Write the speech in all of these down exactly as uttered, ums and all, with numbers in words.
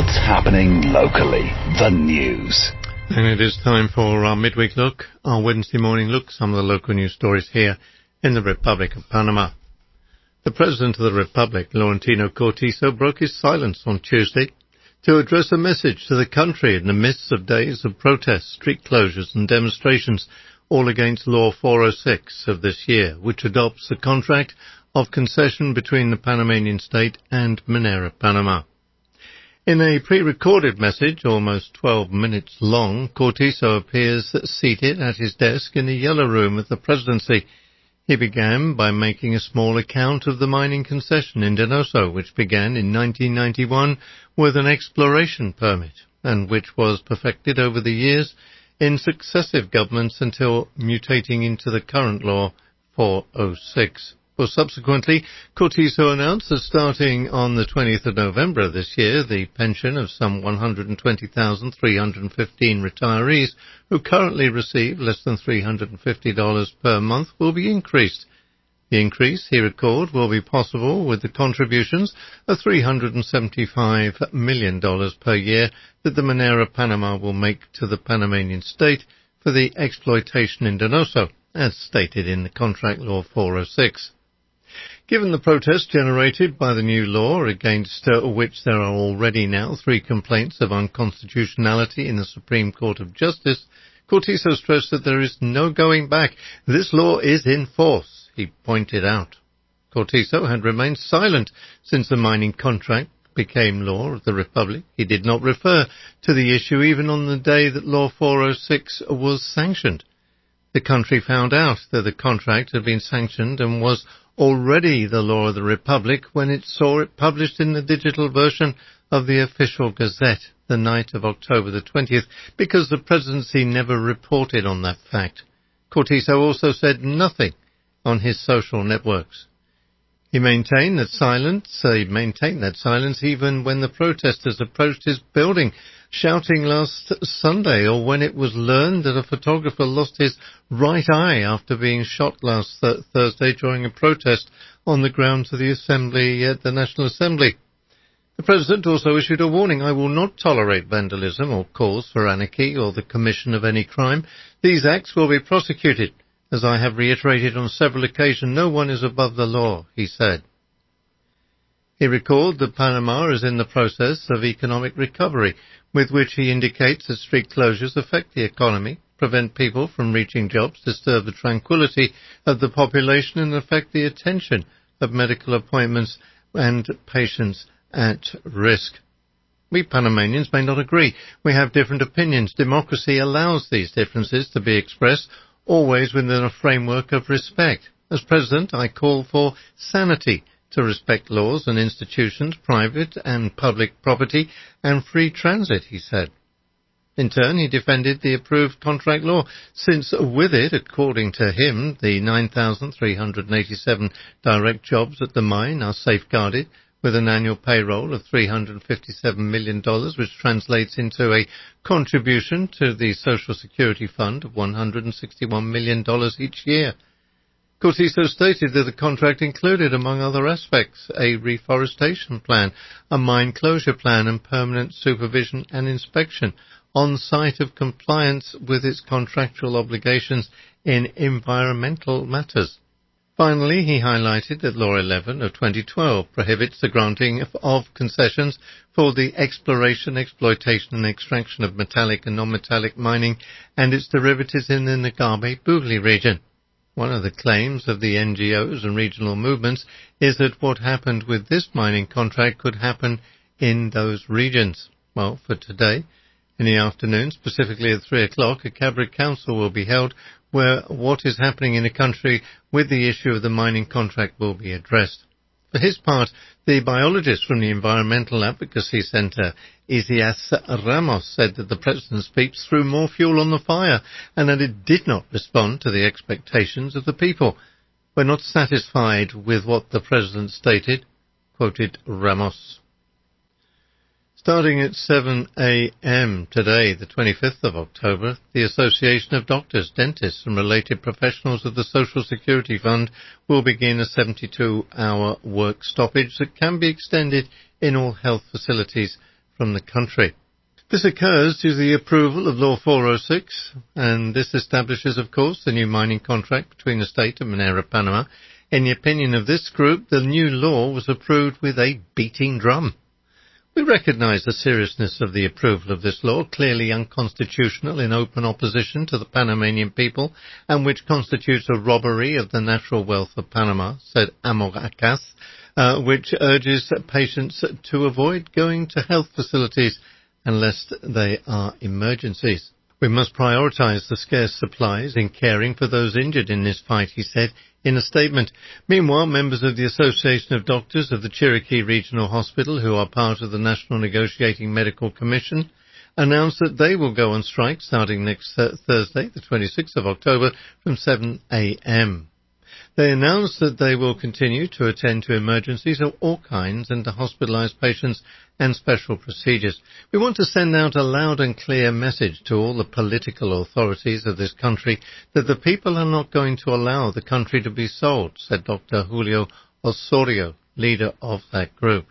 What's happening locally? The news. And it is time for our midweek look, our Wednesday morning look, some of the local news stories here in the Republic of Panama. The President of the Republic, Laurentino Cortizo, broke his silence on Tuesday to address a message to the country in the midst of days of protests, street closures and demonstrations, all against Law four oh six of this year, which adopts the contract of concession between the Panamanian state and Minera Panama. In a pre-recorded message, almost twelve minutes long, Cortizo appears seated at his desk in the Yellow Room of the Presidency. He began by making a small account of the mining concession in Donoso, which began in nineteen ninety-one with an exploration permit, and which was perfected over the years in successive governments until mutating into the current Law four oh six. Well, subsequently, Cortizo announced that starting on the twentieth of November of this year, the pension of some one hundred twenty thousand three hundred fifteen retirees who currently receive less than three hundred fifty dollars per month will be increased. The increase, he recalled, will be possible with the contributions of three hundred seventy-five million dollars per year that the Minera Panama will make to the Panamanian state for the exploitation in Donoso, as stated in the Contract Law four oh six. Given the protests generated by the new law, against uh, which there are already now three complaints of unconstitutionality in the Supreme Court of Justice, Cortizo stressed that there is no going back. This law is in force, he pointed out. Cortizo had remained silent since the mining contract became law of the Republic. He did not refer to the issue even on the day that Law four oh six was sanctioned. The country found out that the contract had been sanctioned and was already the law of the Republic when it saw it published in the digital version of the official Gazette the night of October the twentieth, because the Presidency never reported on that fact. Cortizo also said nothing on his social networks. He maintained that silence, uh, he maintained that silence even when the protesters approached his building, shouting last Sunday, or when it was learned that a photographer lost his right eye after being shot last th- Thursday during a protest on the grounds of the Assembly at the National Assembly. The President also issued a warning: I will not tolerate vandalism or calls for anarchy or the commission of any crime. These acts will be prosecuted. As I have reiterated on several occasions, no one is above the law, he said. He recalled that Panama is in the process of economic recovery, with which he indicates that street closures affect the economy, prevent people from reaching jobs, disturb the tranquility of the population, and affect the attention of medical appointments and patients at risk. We Panamanians may not agree. We have different opinions. Democracy allows these differences to be expressed, always within a framework of respect. As President, I call for sanity, to respect laws and institutions, private and public property, and free transit, he said. In turn, he defended the approved contract law, since with it, according to him, the nine thousand three hundred eighty-seven direct jobs at the mine are safeguarded, with an annual payroll of three hundred fifty-seven million dollars, which translates into a contribution to the Social Security Fund of one hundred sixty-one million dollars each year. Cortizo stated that the contract included, among other aspects, a reforestation plan, a mine closure plan, and permanent supervision and inspection on site of compliance with its contractual obligations in environmental matters. Finally, he highlighted that Law eleven of twenty twelve prohibits the granting of concessions for the exploration, exploitation and extraction of metallic and non-metallic mining and its derivatives in the Ngabé-Bougley region. One of the claims of the N G Os and regional movements is that what happened with this mining contract could happen in those regions. Well, for today, in the afternoon, specifically at three o'clock, a Cabinet Council will be held where what is happening in the country with the issue of the mining contract will be addressed. For his part, the biologist from the Environmental Advocacy Centre, Isias Ramos, said that the President's speech threw more fuel on the fire and that it did not respond to the expectations of the people. We're not satisfied with what the President stated, quoted Ramos. Starting at seven a.m. today, the twenty-fifth of October, the Association of Doctors, Dentists and Related Professionals of the Social Security Fund will begin a seventy-two hour work stoppage that can be extended in all health facilities from the country. This occurs due to the approval of Law four oh six, and this establishes, of course, the new mining contract between the state and Minera Panama. In the opinion of this group, the new law was approved with a beating drum. We recognise the seriousness of the approval of this law, clearly unconstitutional, in open opposition to the Panamanian people, and which constitutes a robbery of the natural wealth of Panama, said Amor Acas, uh, which urges patients to avoid going to health facilities unless they are emergencies. We must prioritise the scarce supplies in caring for those injured in this fight, he said in a statement. Meanwhile, members of the Association of Doctors of the Chiriquí Regional Hospital, who are part of the National Negotiating Medical Commission, announced that they will go on strike starting next th- Thursday, the twenty-sixth of October, from seven a m They announced that they will continue to attend to emergencies of all kinds and to hospitalised patients and special procedures. We want to send out a loud and clear message to all the political authorities of this country that the people are not going to allow the country to be sold, said Doctor Julio Osorio, leader of that group.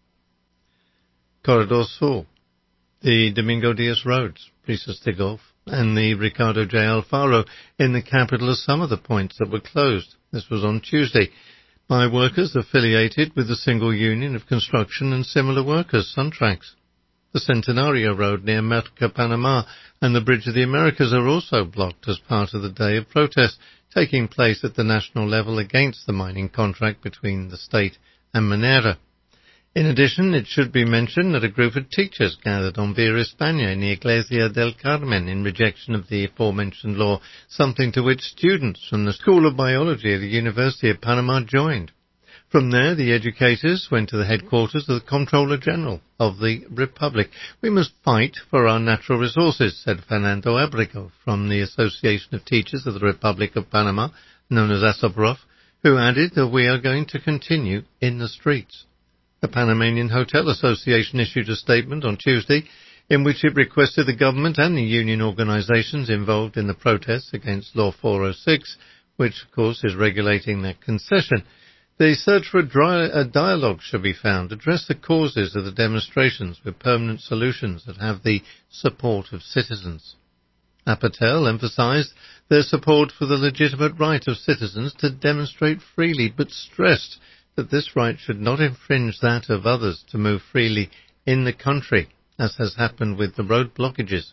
Corredor Sur, the Domingo Diaz roads, Prisas de Golf, and the Ricardo J. Alfaro in the capital are some of the points that were closed. This was on Tuesday by workers affiliated with the Single Union of Construction and Similar Workers, Suntrax. The Centenario Road near Merca, Panama, and the Bridge of the Americas are also blocked as part of the day of protest taking place at the national level against the mining contract between the state and Minera. In addition, it should be mentioned that a group of teachers gathered on Via España in the Iglesia del Carmen in rejection of the aforementioned law, something to which students from the School of Biology of the University of Panama joined. From there, the educators went to the headquarters of the Comptroller General of the Republic. We must fight for our natural resources, said Fernando Abrego from the Association of Teachers of the Republic of Panama, known as ASOPROF, who added that we are going to continue in the streets. The Panamanian Hotel Association issued a statement on Tuesday in which it requested the government and the union organisations involved in the protests against Law four oh six, which of course is regulating that concession. The search for a, dry, a dialogue should be found, address the causes of the demonstrations with permanent solutions that have the support of citizens. Apatel emphasised their support for the legitimate right of citizens to demonstrate freely, but stressed that this right should not infringe that of others to move freely in the country, as has happened with the road blockages.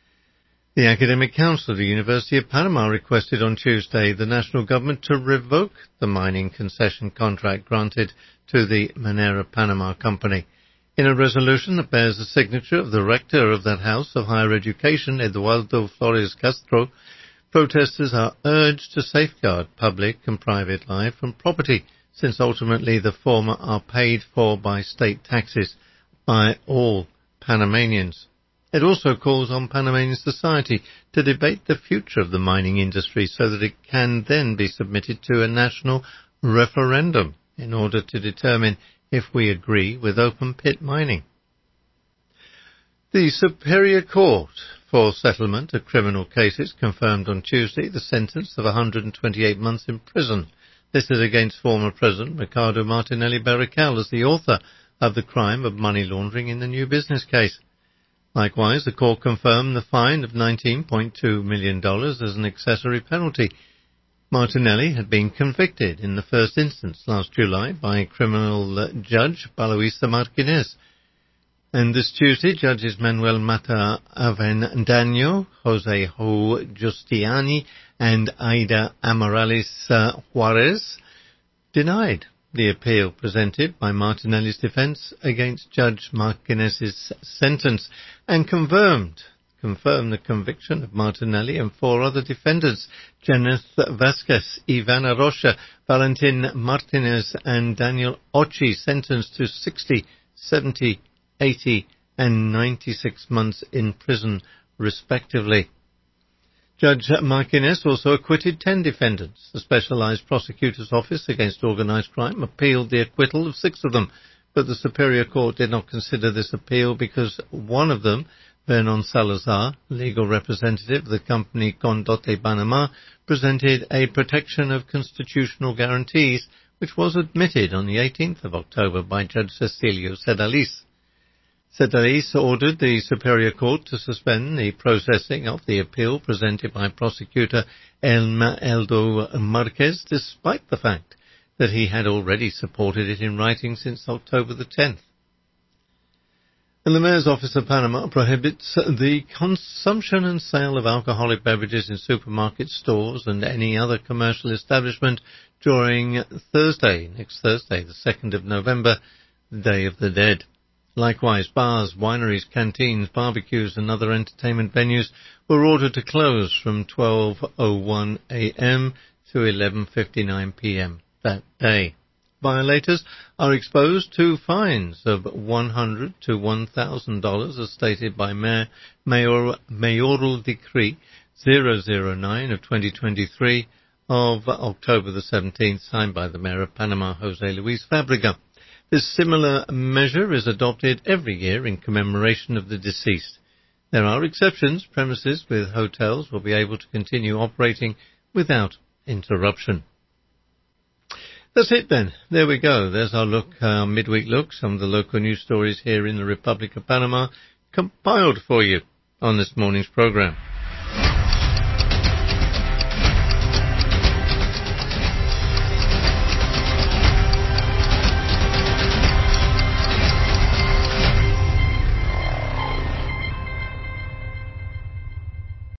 The Academic Council of the University of Panama requested on Tuesday the national government to revoke the mining concession contract granted to the Minera Panama Company. In a resolution that bears the signature of the rector of that House of Higher Education, Eduardo Flores Castro, protesters are urged to safeguard public and private life and property, since ultimately the former are paid for by state taxes by all Panamanians. It also calls on Panamanian society to debate the future of the mining industry so that it can then be submitted to a national referendum in order to determine if we agree with open-pit mining. The Superior Court for Settlement of Criminal Cases confirmed on Tuesday the sentence of one hundred twenty-eight months in prison. This is against former President Ricardo Martinelli Barrical as the author of the crime of money laundering in the new business case. Likewise, the court confirmed the fine of nineteen point two million dollars as an accessory penalty. Martinelli had been convicted in the first instance last July by criminal uh, judge Baloisa Martinez. And this Tuesday, Judges Manuel Mata Avendaño, Jose Ho Giustiani, and Aida Amorales uh, Juarez denied the appeal presented by Martinelli's defence against Judge Martinez's sentence and confirmed confirmed the conviction of Martinelli and four other defendants, Janeth Vasquez, Ivana Rocha, Valentin Martinez and Daniel Ochi, sentenced to sixty, seventy, eighty and ninety-six months in prison, respectively. Judge Martinez also acquitted ten defendants. The Specialised Prosecutor's Office Against Organised Crime appealed the acquittal of six of them, but the Superior Court did not consider this appeal because one of them, Vernon Salazar, legal representative of the company Condote Panama, presented a protection of constitutional guarantees, which was admitted on the eighteenth of October by Judge Cecilio Sedaliz. Cedales ordered the Superior Court to suspend the processing of the appeal presented by prosecutor Elma Eldo Marquez, despite the fact that he had already supported it in writing since October the tenth. And the Mayor's Office of Panama prohibits the consumption and sale of alcoholic beverages in supermarket stores and any other commercial establishment during Thursday, next Thursday, the second of November, the Day of the Dead. Likewise, bars, wineries, canteens, barbecues and other entertainment venues were ordered to close from twelve oh one a.m. to eleven fifty-nine p.m. that day. Violators are exposed to fines of one hundred to one thousand dollars as stated by Mayor, Mayor, Mayoral Decree zero zero nine of twenty twenty-three of October the seventeenth, signed by the Mayor of Panama, Jose Luis Fabrega. This similar measure is adopted every year in commemoration of the deceased. There are exceptions. Premises with hotels will be able to continue operating without interruption. That's it then. There we go. There's our look, our midweek look, some of the local news stories here in the Republic of Panama, compiled for you on this morning's program.